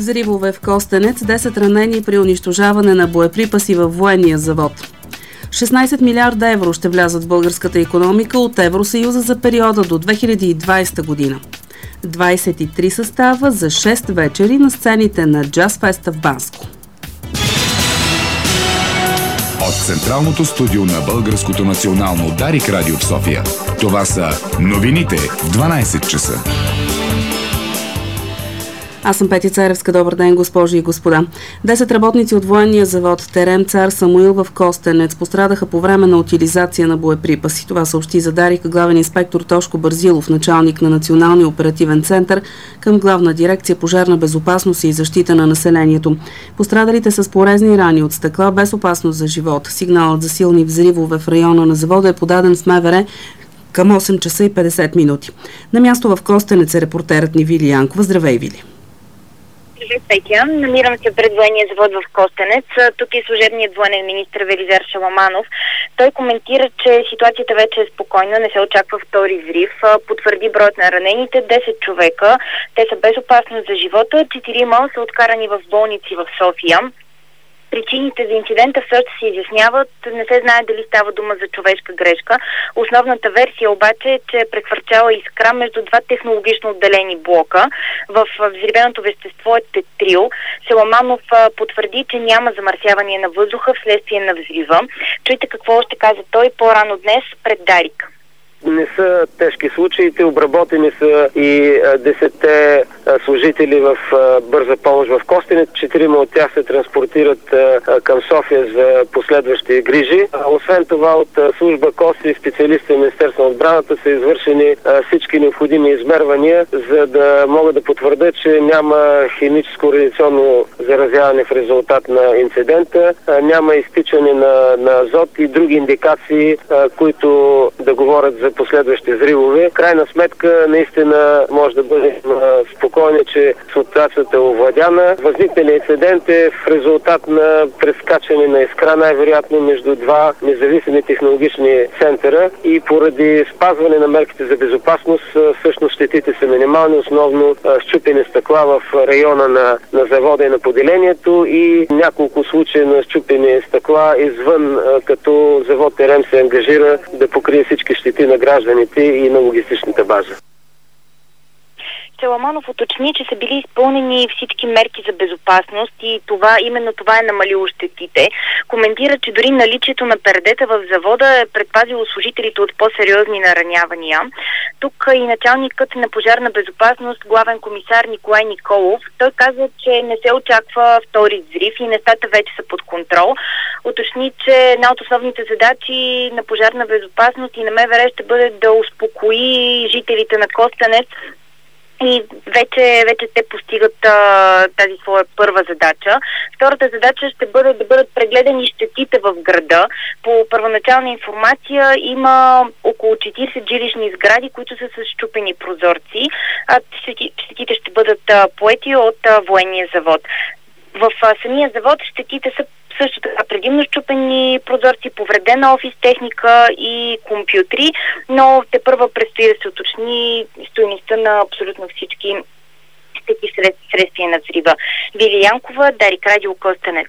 Взривове в Костенец, 10 ранени при унищожаване на боеприпаси във военния завод. 16 милиарда евро ще влязат в българската икономика от Евросъюза за периода до 2020 година. 23 състава за 6 вечери на сцените на Джаз Феста в Банско. От Централното студио на Българското национално Дарик радио в София. Това са новините в 12 часа. Аз съм Петя Царевска. Добър ден, госпожи и господа. 10 работници от военния завод Терем Цар Самуил в Костенец пострадаха по време на утилизация на боеприпаси. Това съобщи за Дарик главен инспектор Тошко Бързилов, началник на Националния оперативен център към Главна дирекция пожарна безопасност и защита на населението. Пострадалите с порезни рани от стъкла без опасност за живот. Сигналът за силни взривове в района на завода е подаден в МВР към 8 часа и 50 минути. На място в Костенец е репортерът ни Вили Янкова. Здравей, Вили! Петя, намирам се пред военния завод в Костенец. Тук е служебният военен министр Велизар Шаламанов. Той коментира, че ситуацията вече е спокойна, не се очаква втори взрив. Потвърди броят на ранените 10 човека. Те са без опасност за живота. 4 са откарани в болници в София. Причините за инцидента все още се изясняват. Не се знае дали става дума за човешка грешка. Основната версия обаче е, че е прехвърчала искра между два технологично отделени блока. В взривеното вещество е тетрил. Селаманов потвърди, че няма замърсяване на въздуха вследствие на взрива. Чуйте какво ще каза той по-рано днес пред Дарик. Не са тежки случаите, обработени са и 10 служители в бърза помощ в Костенец. 4 от тях се транспортират към София за последващи грижи. Освен това от служба КОС и специалисти на Министерството на отбраната са извършени всички необходими измервания, за да могат да потвърдят, че няма химическо радиационно заразяване в резултат на инцидента, няма изтичане на азот и други индикации, които да говорят за последващи взривове. Крайна сметка, наистина може да бъде спокойни, че ситуацията е овладяна. Възникналият инцидент е в резултат на прескачане на искра, най-вероятно между два независими технологични центъра и поради спазване на мерките за безопасност, всъщност щетите са минимални, основно счупени стъкла в района на завода и на поделението и няколко случаи на счупени стъкла извън, като завод Терем се ангажира да покрие всички щети на гражданите и на логистичната база. Селаманов уточни, че са били изпълнени всички мерки за безопасност и именно това е намалило щетите. Коментира, че дори наличието на пердета в завода е предпазило служителите от по-сериозни наранявания. Тук и началникът на пожарна безопасност, главен комисар Николай Николов, той каза, че не се очаква втори взрив и нещата вече са под контрол. Уточни, че една от основните задачи на пожарна безопасност и на МВР ще бъде да успокои жителите на Костенец. И вече те постигат тази своя първа задача. Втората задача ще бъде да бъдат прегледани щетите в града. По първоначална информация има около 40 жилищни сгради, които са с счупени прозорци. Щетите ще бъдат поети от военния завод. В самия завод щетите са също така предимно счупени прозорци, повредена офис техника и компютри, но те първа предстои да се уточни стойността на абсолютно всички щети вследствие на взрива. Вили Янкова, Дарик радио Костенец.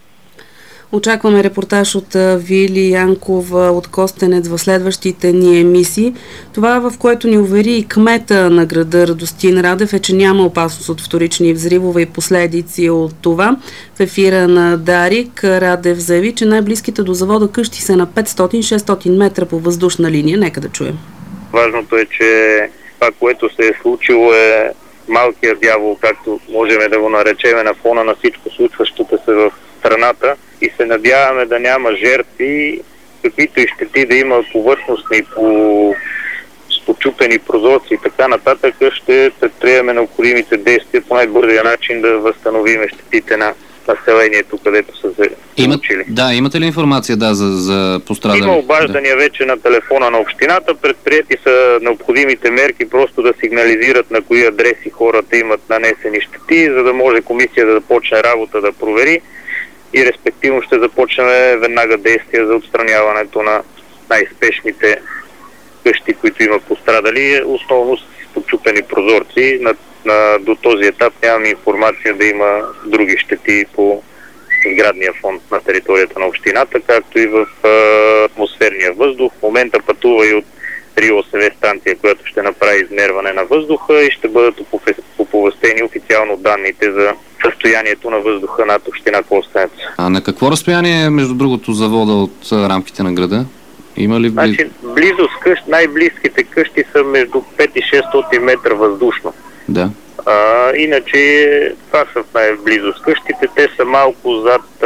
Очакваме репортаж от Вили Янкова от Костенец в следващите ни емисии. Това, в което ни увери и кмета на града Радостин Радев, е, че няма опасност от вторични взривове и последици от това. В ефира на Дарик Радев заяви, че най-близките до завода къщи са на 500-600 метра по въздушна линия. Нека да чуем. Важното е, че това, което се е случило, е малкият дявол, както можем да го наречем, на фона на всичко случващото се в страната, и се надяваме да няма жертви, каквито и щети да има повърхностни, по почупени прозорци и така нататък. Ще предприемем необходимите действия по най-бързия начин да възстановим щетите на населението, където са се случили. Имате ли информация за пострадали? Има обаждания вече на телефона на общината. Предприети са необходимите мерки просто да сигнализират на кои адреси хората имат нанесени щети, за да може комисия да почне работа да провери и респективно ще започнем веднага действия за отстраняването на най-спешните къщи, които има пострадали, основно с почупени прозорци. На до този етап нямаме информация да има други щети по сградния фонд на територията на общината, както и в атмосферния въздух. В момента пътува и от РИОСВ станция, която ще направи измерване на въздуха и ще бъдат оповестени официално данните за състоянието на въздуха над община Костенец. А на какво разстояние, между другото, завода от рамките на града? Има ли близо с къщи, най-близките къщи са между 5 и 600 метра въздушно. Да. Иначе това са най-близо с къщите. Те са малко зад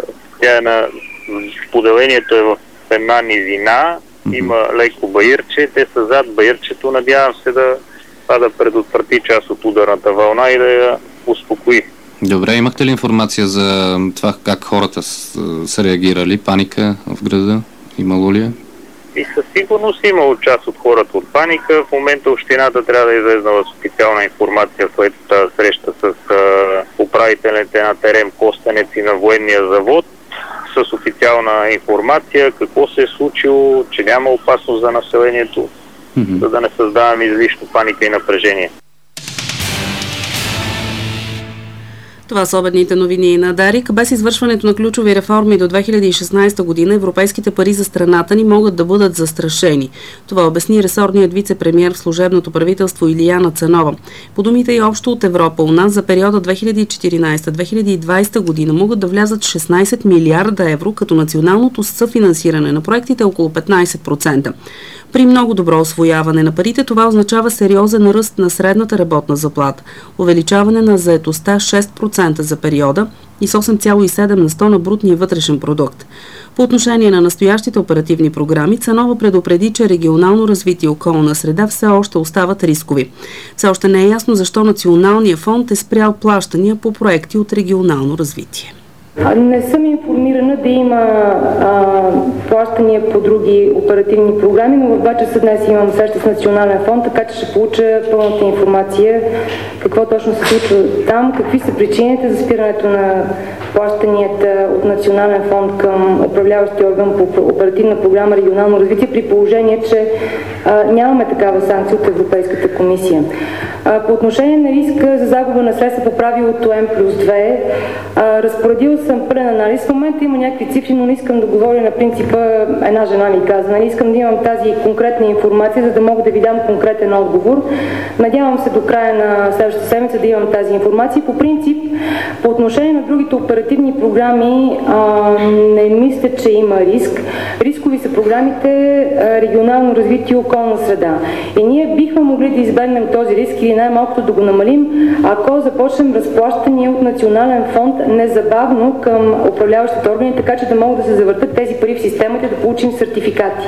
поделението е в една низина. Има леко баирче. Те са зад баирчето. Надявам се да предотврати част от ударната вълна и да я успокои. Добре, имахте ли информация за това как хората са реагирали? Паника в града? Имало ли е? И със сигурност имало част от хората от паника. В момента общината трябва да излезна с официална информация след тази среща с управителите на ТЕРЕМ Костенец и на военния завод, с официална информация какво се е случило, че няма опасност за населението, за да не създаваме излишно паника и напрежение. Това са обедните новини на Дарик. Без извършването на ключови реформи до 2016 година европейските пари за страната ни могат да бъдат застрашени. Това обясни ресорният вице-премиер в служебното правителство Илияна Цанова. По думите и общо от Европа, у нас за периода 2014-2020 година могат да влязат 16 милиарда евро, като националното съфинансиране на проектите е около 15%. При много добро освояване на парите това означава сериозен ръст на средната работна заплата, увеличаване на заетостта 6% за периода и с 8,7 на 100 на брутния вътрешен продукт. По отношение на настоящите оперативни програми, Цанова предупреди, че регионално развитие и околна среда все още остават рискови. Все още не е ясно защо Националният фонд е спрял плащания по проекти от регионално развитие. Не съм информирана да има плащания по други оперативни програми, но в 2 часа днес имам среща с Национален фонд, така че ще получа пълната информация какво точно се случва там, какви са причините за спирането на плащанията от Национален фонд към управляващия орган по оперативна програма регионално развитие, при положение, че нямаме такава санкция от Европейската комисия. По отношение на риска за загуба на средства по правилото М+2, разпоредил съм пълен анализ. В момента има някакви цифри, но не искам да говоря на принципа една жена ми каза. Не искам да имам тази конкретна информация, за да мога да ви дам конкретен отговор. Надявам се до края на следващата седмица да имам тази информация. По принцип, по отношение на другите оперативни програми, не мисля, че има риск. Рискови са програмите регионално развитие и околна среда. И ние бихме могли да избегнем този риск или най-малкото да го намалим, ако започнем разплащания от Национален фонд незабавно към управляващите органи, така че да могат да се завъртат тези пари в системата и да получим сертификати.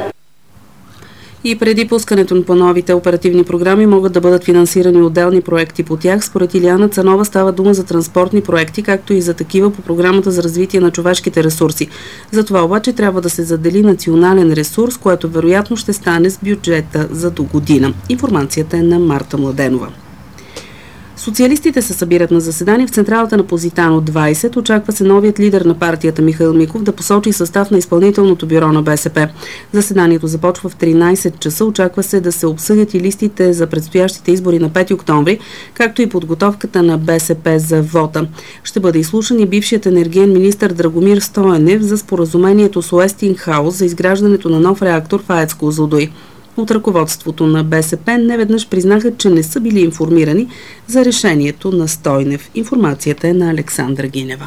И преди пускането по новите оперативни програми могат да бъдат финансирани отделни проекти по тях. Според Илияна Цанова става дума за транспортни проекти, както и за такива по програмата за развитие на човешките ресурси. За това обаче трябва да се задели национален ресурс, което вероятно ще стане с бюджета за до година. Информацията е на Марта Младенова. Социалистите се събират на заседание в централата на Позитано 20. Очаква се новият лидер на партията Михаил Миков да посочи състав на изпълнителното бюро на БСП. Заседанието започва в 13 часа. Очаква се да се обсъдят и листите за предстоящите избори на 5 октомври, както и подготовката на БСП за вота. Ще бъде изслушан и бившият енергиен министър Драгомир Стоенев за споразумението с Уестингхаус за изграждането на нов реактор в АЕЦ Козлодуй. От ръководството на БСП неведнъж признаха, че не са били информирани за решението на Стойнев. Информацията е на Александра Гинева.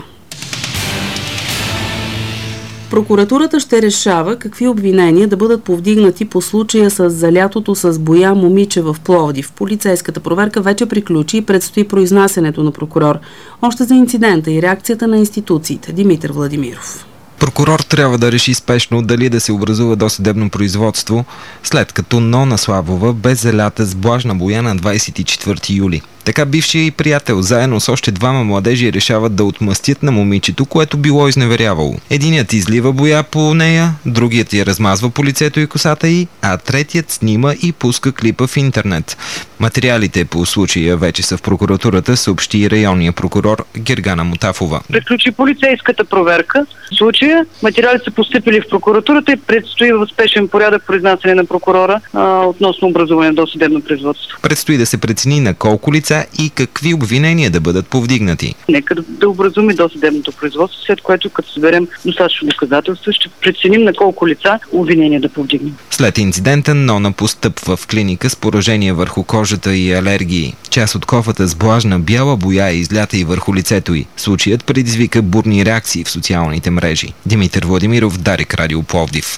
Прокуратурата ще решава какви обвинения да бъдат повдигнати по случая с залятото с боя момиче в Пловдив. Полицейската проверка вече приключи и предстои произнасянето на прокурор. Още за инцидента и реакцията на институциите. Димитър Владимиров. Прокурор трябва да реши спешно дали да се образува досъдебно производство, след като Нона Славова бе залята с влажна боя на 24 юли. Така бившия и приятел заедно с още 2 младежи решават да отмъстят на момичето, което било изневерявало. Единият излива боя по нея, другият я размазва по лицето и косата й, а третият снима и пуска клипа в интернет. Материалите по случая вече са в прокуратурата, съобщи районния прокурор Гергана Мутафова. Приключи полицейската проверка. В случая материалите са постъпили в прокуратурата и предстои в спешен порядък произнасяне на прокурора относно образуване до съдебно производство. Предстои да се прецени на колко лица и какви обвинения да бъдат повдигнати. Нека да образуваме до съдебното производство, след което като съберем достатъчно доказателства, ще преценим на колко лица обвинения да повдигнем. След инцидента Нона постъпва в клиника с поражения върху кожата и алергии. Част от кофата с влажна бяла боя е излята и върху лицето й. Случаят предизвика бурни реакции в социалните мрежи. Димитър Владимиров, Дарик Радио Пловдив.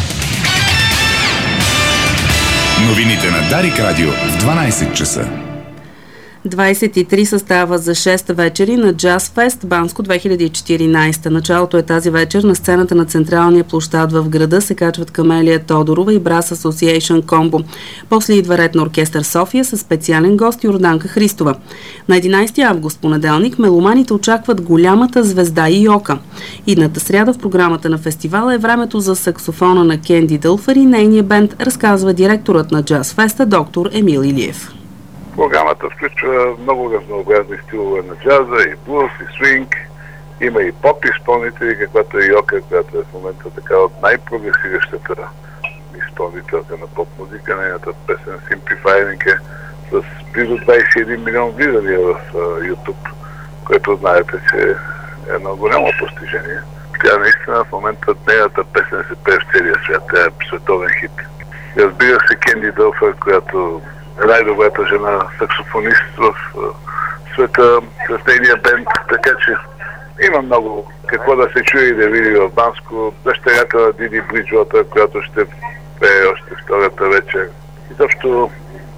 Новините на Дарик Радио в 12 часа. 23 състава за 6 вечери на Джаз Фест Банско 2014. Началото е тази вечер. На сцената на централния площад в града се качват Камелия Тодорова и Brass Association Combo. После идва ред на оркестър София със специален гост Йорданка Христова. На 11 август, понеделник, меломаните очакват голямата звезда Йока. Идната сряда в програмата на фестивала е времето за саксофона на Кенди Дълфър и нейния бенд, разказва директорът на Джаз Феста доктор Емил Илиев. Програмата включва много разнообразни стилове на джаза, и блуз, и свинг. Има и поп изпълнители, каквато е Йока, която е в момента така от най-прогресиращата изпълнителка на поп музика. Нейната песен Simplifying е с близо 21 милион влизания в YouTube, което знаете, че е едно голямо постижение. Тя наистина в момента нейната песен се пее в целия свят. Тя е световен хит. И разбира се, Кенди Дълфър, която най-добрата жена саксофонист в света, с нейния бенд, така че има много какво да се чуе и да види в Банско. Дъщерята на Диди Бриджуотър, която ще пее още втората вечер. И също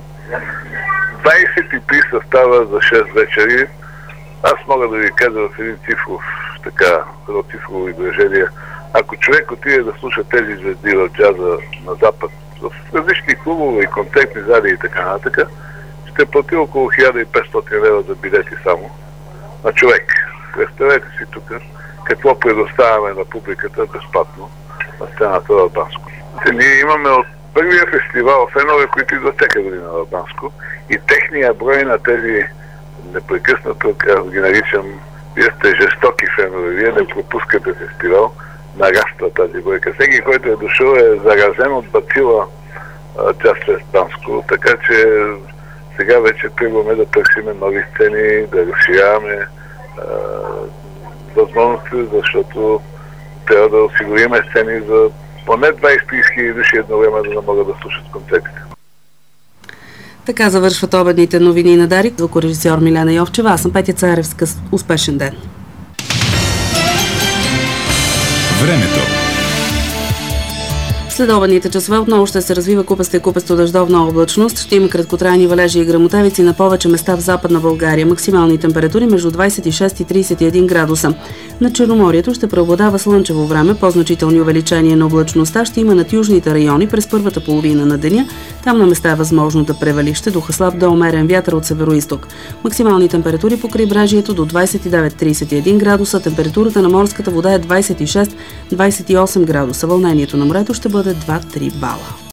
23 състава за 6 вечери. Аз мога да ви кажа в един цифров, така, цифрово изражение. Ако човек отиде да слуша тези звезди в джаза на Запад, в различни клубове и концертни зали и така нататък, ще плати около 1500 лева за билети само на човек. Представете си тук какво предоставяме на публиката безплатно на сцената в Банско. Ние имаме от първия фестивал фенове, които идват всяка година в Банско, и техния брой на тези непрекъснато, как ги наричам, вие сте жестоки фенове, вие не пропускате фестивал, нараства тази бройка. Всеки, който е дошъл, е заразен от бацила Джаз Фест Банско, така че сега вече тръгваме да търсиме нови сцени, да разширяваме възможности, защото трябва да осигуриме сцени за поне 20-30 хиляди души едновременно да могат да слушат концертите. Така завършват обедните новини на Дарик. Звукорежисьор Милена Йовчева. Аз съм Петя Царевска. Успешен ден! Времето. Следобедните часове отново ще се развива купеста и купесто-дъждовна облачност. Ще има краткотрайни валежи и гръмотевици на повече места в Западна България. Максимални температури между 26 и 31 градуса. На Черноморието ще преобладава слънчево време. По-значителни увеличения на облачността ще има над южните райони през първата половина на деня. Там на места е възможно да превали. Ще духа слаб до умерен вятър от североизток. Максимални температури по крайбрежието до 29-31 градуса. Температурата на морската вода е 26-28 градуса. Вълнението на морето ще бъде 2-3 бала.